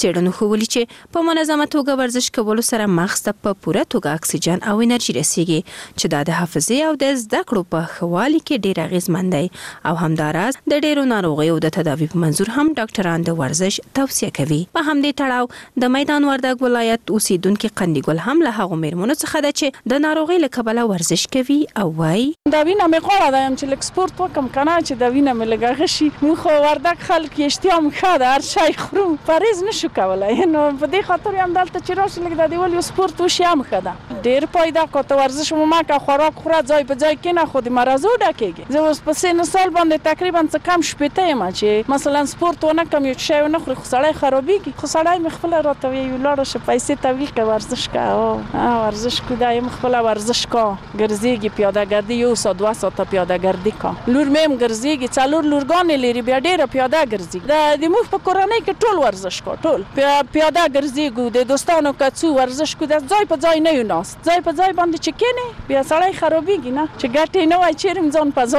څېړنو ښودلي چې په منظمه توګه ورزش کولو سره مغز ته په پوره توګه اکسیجن او انرژي رسیږي چې دا د حافظې او د زده کړو په ښه والي کې ډېر اغېزمن دی او همداراز د ډېرو ناروغیو د تداوي په منظور هم ډاکټران د ورزش توصیه کوي. په همدې تړاو د میدان وردګ ولایت اوسیدونکي قندیګل هم له هغو میرمنو څخه ده چې د ناروغۍ له کبله ورزش کوي او وایي دا وینه مې غواړه ده چې لږ سپورت وکړم که نه چې دا وینه مې لږ هغه شي. موږ خو وردګ خلک یې اشتها مو ښه ده، هر شی خورو، پرهیز نشو کولی. نو په دې خاطر یم دلته چې راشي لږ د دې ولې سپورت وشي هم ښه ده. ډېر پایده که ته ورزش مو مه کوه، خوراک خوره، ځای په ځای کښېنه، خو د مرضو ډکېږي. زه اوس په سن سال باندې تقریبا څه کم شپېته یم چې مثلا سپورت ونه کړم یو شی ونه خوري خو سړی خرابېږي. خو سړی مې خپله راته وایي ولاړه شه پیسې تویې کړه ورزش کوه. ورزش کو دا یم خپله ورزش کوه، ګرځېږي، پیاده ګردي 1 ساعت 2 ساعته پیاده ګردي کوه. لور مې هم ګرځېږي، 4 لورګانې لري، بیا ډېره پیاده ګرځي. د موږ په کورنۍ کې ټول ورزش کوو، ټول پیاده ګرځېږو، د دوستانو کڅو ورزش کوو، د ځای په ځای نه یو ناست، ځای په ځای باندې چې کېنې بیا سړی خرابېږي نه چې ګټې نه وای چیرې ځان په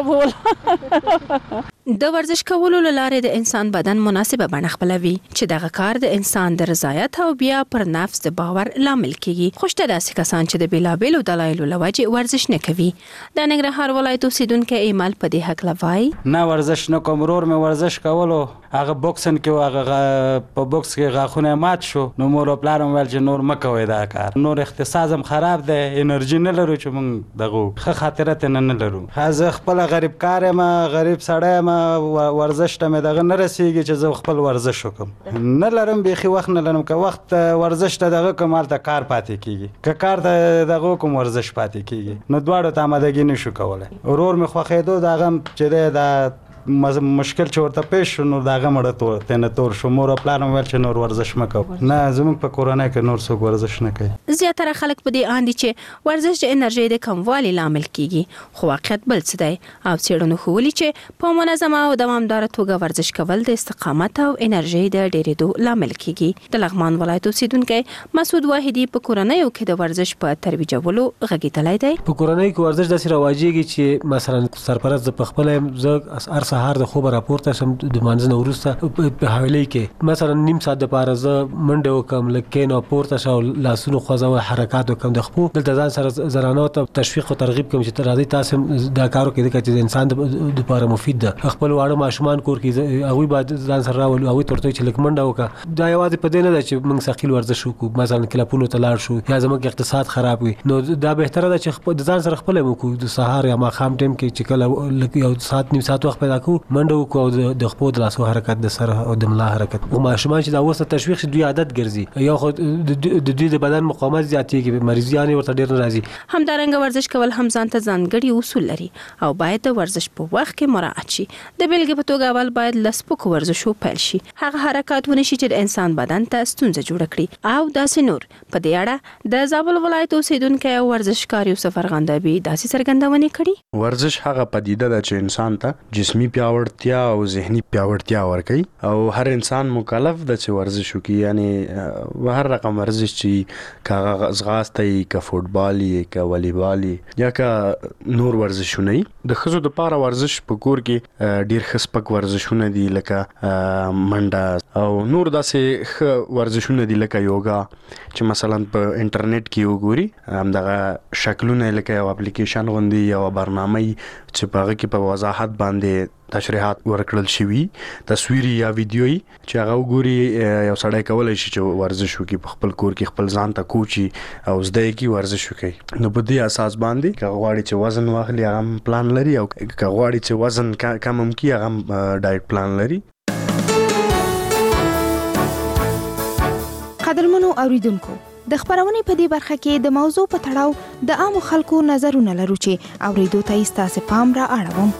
ځابول. د ورزش کولو له لارې د انسان بدن مناسبه بڼه خپلوي چې دغه کار د انسان د رضایت او بیا پر نفس د باور لامل کیږي. خو شته داسې کسان چې د بیلابیلو دلایلو له وجې ورزش نه کوي. د ننګرهار ولایت اوسیدونکی ایمل په دې هکله وایي نه ورزش نه کوم. ورور مې ورزش کولو، هغه بوکسن کې هغه په بوکس کې غاښونه مات شو، نو مور او پلار مې ویل چې نور مه کوئ دا کار، نور اقتصاد هم خراب دی، انرژي نه لرو چې موږ دغه ښه خاطره ترې نه لرو. زه خپله غریب کار یم، غریب سړی یم، ورزش ته مې دغه نه رسېږي چې زه خپل ورزش وکړم. نه لرم، بیخي وخت نه لرم. که وخت ورزش ته دغه کوم هلته کار پاتې کېږي، که کار ته دغه کوم ورزش پاتې کېږي، نو دواړو ته آمادګي نشو کولی. ورور مې خوښېدو، د هغه چې دی دا مشکل چې ورته پیش شو نو د هغه مړه تېنه تور شو. مور او پلار مې ویل چې نور ورزش مه کوه. نه، زموږ په کورنۍ کې نور څوک ورزش نه کوي. زیاتره خلک په دې اند دي چې ورزش د انرژۍ د کموالي لامل کیږي، خو واقعیت بل څه دی. او څېړنو ښودلي چې په منظمه او دوامداره توګه ورزش کول د استقامت او انرژۍ د ډېرېدو لامل کیږي. د لغمان ولایت اوسیدونکی مسعود واحدي په کورنیو کې د ورزش په ترویجولو غږېدلی دی. په کورنۍ کې ورزش داسې رواجېږي چې مثلا سرپرست زه پخپله یم، زه سهار د خوبه راپورته شم د لمانځه نه وروسته په حویلۍ کې مثلا نیم ساعت دپاره زه منډې وکړم، لږ کښېنم، پورته شه او لاسونه خوځوه، حرکات وکړم د خپو. دلته ځان سره زنانو ته تشویق او ترغیب کوم چې راځئ تاسو هم دا کار وکړئ ځکه چې د انسان دپاره مفید ده. خپل واړه ماشومان کور کې هغوی باید ځان سره راولو، هغوی ته ورته وایي چې لږ منډه وکړه. دا یوازې په دې نه ده چې موږ ثقیل ورزش وکړو، مثلا کلبونو ته لاړ شو یا زموږ اقتصاد خراب وي، نو دا بهتره ده چې د ځان سره خپله وکړو. د سهار یا ماښام ټایم کې چې کله یو ساعت نیم ساعت وخت پیدا کړو، منډه وکړو او د خپو د لاسو حرکت، د سر او د ملا حرکت. او ماشومان چې دا ورسره تشویق شي دوی عادت ګرځي، یا خو د دوی د بدن مقاومت زیاتېږي، مریضیان ورته ډېر نه راځي. همدارنګه ورزش کول هم ځان ته ځانګړي اصول لري او باید د ورزش په وخت کې مراعات شي. د بیلګې په توګه اول باید له سپکو ورزشو پیل شي، هغه حرکات ونه شي چې د انسان بدن ته ستونزه جوړه کړي او داسې نور. په دې اړه د زابل ولایت اوسیدونکی او ورزشکار یوسف ارغندابي داسې څرګندونې کړي. ورزش هغه پدیده ده چې انسان ته جسمي پیاوړتیا او ذهني پیاوړتیا ورکوي او هر انسان مکلف ده چې ورزش وکړي. یعنی هر رقم ورزش چې که ځغاسته وي، که فوټبال وي، که والیبال وي، یا که نور ورزشونه وي. د ښځو دپاره ورزش په کور کې ډېر ښه سپک ورزشونه دي لکه منډه او نور داسې ښه ورزشونه دي لکه یوګا چې مثلا په انټرنیټ کې وګوري، همدغه شکلونه لکه یو اپلیکیشن غوندې یو برنامه چې په هغه کې په وضاحت باندې تشریحات ورکړل شوي، تصویري یا ویډیویي چې هغه وګوري. یو سړی کولی شي چې ورزش وکړي په خپل کور کې، خپل ځان ته کوچي او زده یې کړي ورزش وکړي. نو په دې اساس باندې که غواړي چې وزن واخلي هغه هم پلان لري، او که غواړي چې وزن کم هم کړي هغه هم ډایټ پلان لري. قدرمنو اوریدونکو، د خبرونې په دې برخه کې د موضوع په تړاو د عامو خلکو نظرونه لرو چې اوریدو ته یې ستاسې پام را اړوم.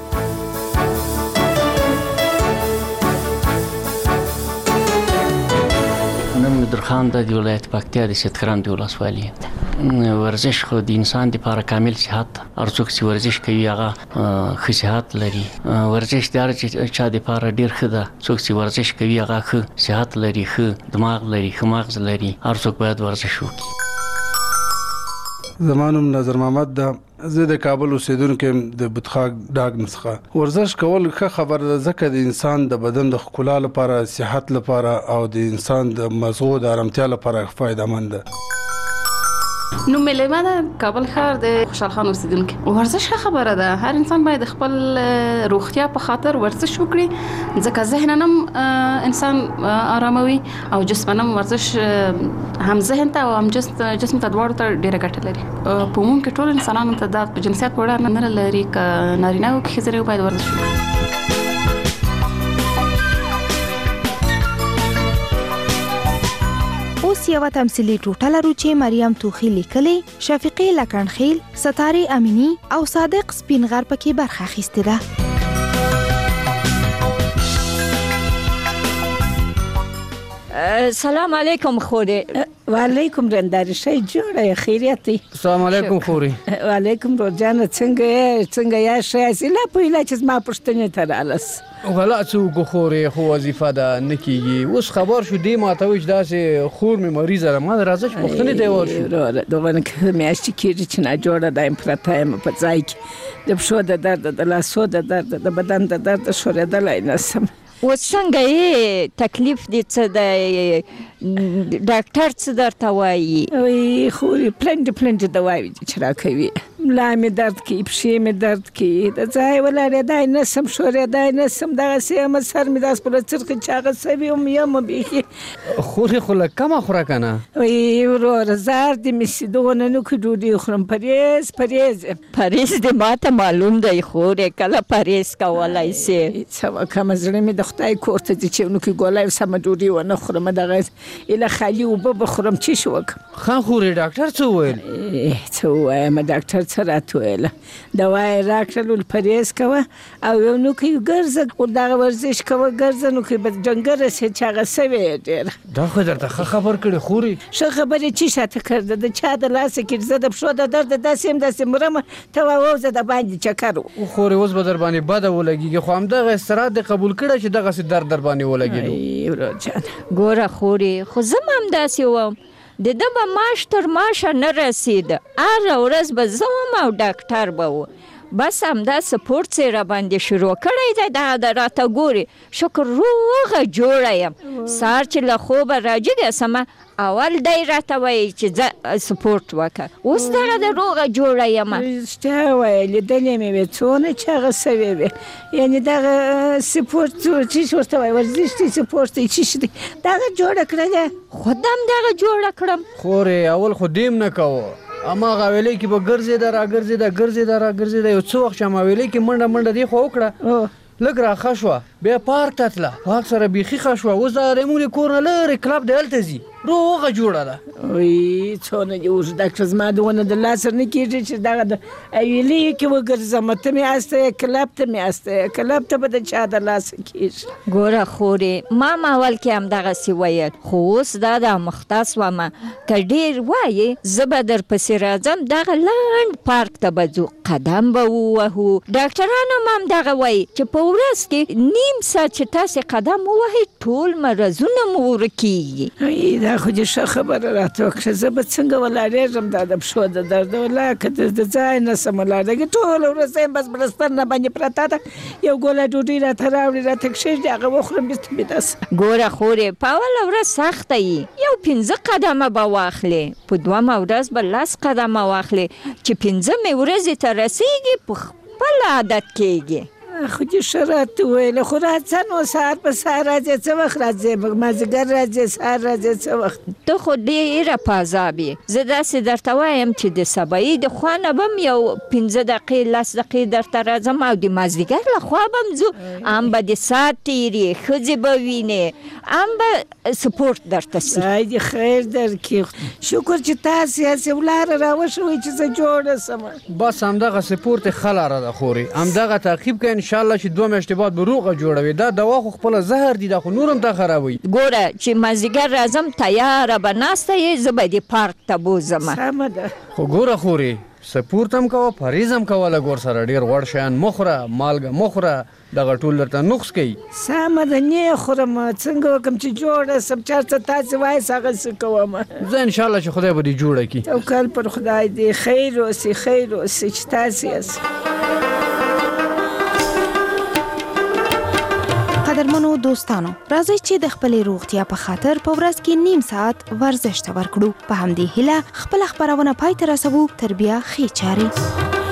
درخان د ولایت پکتیا د شتکران د ولسوالۍ. ورزش خو د انسان لپاره کامل صحت، هر څوک چې ورزش کوي هغه ښه صحت لري. ورزش د هر چا لپاره ډېر ښه ده. څوک چې ورزش کوي هغه ښه صحت لري، ښه دماغ لري، ښه مغز لري. هر څوک باید ورزش وکړي. زما نوم نظر محمد ده. زه د کابل اوسیدونکی یم د بتخاک ډاګ څخه. ورزش کول ښه خبره ده ځکه د انسان د بدن د ښکلا لپاره، صحت لپاره او د انسان د مزغو د آرامتیا لپاره فایده‌مند ده. نو ملیمه ده کابل ښار د خوشحال خان اوسیدونکی. ورزش ښه خبره ده، هر انسان باید خپل روغتیا په خاطر ورزش وکړي ځکه ذهن هم انسان آراموي او جسمانه ورزش هم ذهن ته او هم جسم ته دواړو ته ډیره ګټه لري. په عموم کې ټول انسانانو ته دا په جنسیت په اړه نه لري که نارینه او که ښځینه باید ورزش وکړي. اوس یوه تمثیلي ټوټه لرو چې مریم توخي لیکلې، شفیقې لکنخیل، ستارې امینی او صادق سپینغر پکې برخه اخیستې ده. سلام علیکم خوري. وعلیکم رنداري شي جوړه خیریت دی. السلام علیکم خوري. وعلیکم روزانه څنګه یا شي اصله په علاج ما پښتنه ته رالس. غلا څو خوري خو وظیفه ده نکیږي. اوس خبر شو دی ما ته وښ داسې خور می مریض را ما راځه پښتنه دی ورشو. دوه نه میاشت کېږي چې نه جوړه د امپراتایم په ځای کې د پښو د درد د لاسو د درد د بدن د درد شورېدلای نسم. اوس څنګه یې تکلیف دې څه دی ډاکټر څه درته وایي؟ وایي خوري پلنډې دواوې دي چې راکوي. ملا مې درد کوي، پښې مې درد کوي، د ځای ولاړېدای نسم، شورېدای نسم، دغسې یم سر مې داسې په څرخي چاغه سوي یم بیخي. خوري خو لږ کمه خوره که نه؟ وایي وروره زار دې مې سي دغونه نه کړي ډوډۍ خورم. پرهیز دې ماته معلوم دی خورې کله پرهیز کولی سې؟ څه وکړم زړه مې د خدای کور ته ځي چې نو کې ګولی سمه ډوډۍ ونه خورم، دغه ایله خالي اوبه به خورم چې شي وکړم. ښه خورې ډاکټر څه وویل؟ څه ووایم ډاکټر څه راته ویله، دوا یې راکړل پرهیز کوه او یو نو کې ګرځه دغه ورزش کوه ګرځه نو کې به ډنګر رسې چې هغه سوې یې ډېره. دا خو درته ښه خبر کړې خورې. ښه خبرې چې شاته کړده د چا د لاسه کې زه د پښو د درد داسې یم داسې مرم ته ووځه د باندې چکر و. خورې اوس به در باندې بده ولګېږي خو همدغه استراحت دې قبول کړه چې دغسې درد در باندې ولګېدو. ګوره خورې خو زه هم همداسې وم، د ده به معاش تر معاشه نه رسېده، هره ورځ به زه وم او ډاکټر به و. بس همدا سپورټ یې را باندې شروع کړی دی، دغه د راته ګوري شکر روغه جوړه یم. سهار چې له خوبه راجګه سمه اول دی راته وایي چې زه سپورټ وکړه، اوس دغه د روغه جوړه یم. رښتیا وایي لیدلې مې وې څونه چې هغه سوې وې، یعنې دغه سپورټ چې ورته وایي ورزش دی سپورټ دی چې شي دی دغه جوړه کړله. خود هم دغه جوړه کړم. خورې اول خو دیم نه کوه، هماغه حویلۍ کې به ګرځېده راګرځېده یو څه وخت چې هم حویلۍ کې منډه دی خو وکړه لږ راښه شوه بیا پارک ته تله، پارک سره بیخي ښه شوه. اوس د ریمونې کور نه لرې کلب دی هلته ځي، روغه جوړه ده. وایي څونه دې اوس ډاکټر زما دونه د لاسه نه کېږي چې دغه د حویلۍ کې وګرځم، ته مې استه یې کلب ته مې استه یې کلب ته به د چا د لاسه کېږي. ګوره خورې ما اول کې همدغسې ویل خو اوس دا د مختص ومه که ډېر وایي زه به در پسې راځم دغه لنډ پارک ته به ځو قدم به ووهو. ډاکټران هم همدغه وایي چې په ورځ کې نیم ساعت چې تاسې قدم ووهئ ټول مرضونه مو ورکېږي. دا خو دې ښه خبره راته وکړه، زه به څنګه ولاړېږم دا د پښو د درد ولا که د ځای نه سم ولاړېږي ټوله ورځ یم بس بړستن نه باندې پرته ده، یو ګوله ډوډۍ راته راوړي راته کښېږدي هغه وخورم بېرته مې داسې. ګوره خورې په اوله ورځ سخته یي، یو 15 قدمه به واخلې، په دومه ورځ به 10 قدمه واخلې چې 15مې ورځې ته رسېږي په خپل عادت کېږي. خو دې ښه راته وویله خو راځه نو سهار په سهار راځې څه وخت راځې مازدیګر راځې سهار راځې څه وخت؟ ته خو ډېره په عذاب یې، زه داسې درته وایم چې د سبایي د خوا نه به م یو 15 دقیقې 10 دقیقې درته راځم او د مازدیګر له خوا به م ځو، هم به د ساعت تېرې ښځې به وینې، هم به سپورټ درته سي. خدای دې خیر درکړي، شکر چې تاسې هسې ولاره راوښوئ چې زه جوړه سمه. بس همدغه سپورټ یې ښه لاره ده خورې، همدغه تعقیب کړئ انشاءالله چې 2 میاشتې بعد به روغه جوړوي. دا دوا خو خپله زهر دي، دا خو نور هم تا خرابوي. ګوره چې مازدیګر راځم تیاره به ناسته یې، زه به دې پارک ته بوځم. سمه ده. خو ګوره خورې سپورټ هم کوه پرهیز هم کوه لږ ورسره، ډېر غوړ شیان مه خوره، مالګه مه خوره، دغه ټول درته نقص کوي. سمه ده نه خورم څنګه وکم چې جوړه سم چارته تاسو وای هغه څه کوم. زه ان شاء الله چې خدای به دې جوړه کړي. توکل پر خدای دې خیر اوسې چې تاسو یاست. قدرمنو دوستانو راځئ چې د خپلې روغتیا په خاطر په ورځ کې نیم ساعت ورزش ته ورکړو. په همدې هیله خپل خبرونه پای ته رسوو. تر بیا ښې چارې.